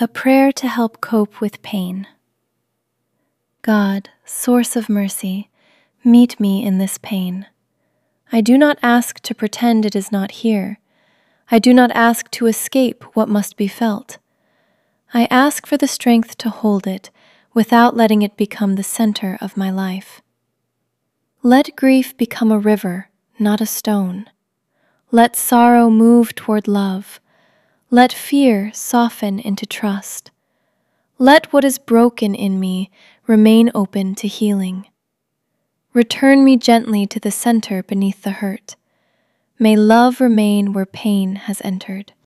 A prayer to help cope with pain. God, source of mercy, meet me in this pain. I do not ask to pretend it is not here. I do not ask to escape what must be felt. I ask for the strength to hold it without letting it become the center of my life. Let grief become a river, not a stone. Let sorrow move toward love. Let fear soften into trust. Let what is broken in me remain open to healing. Return me gently to the center beneath the hurt. May love remain where pain has entered.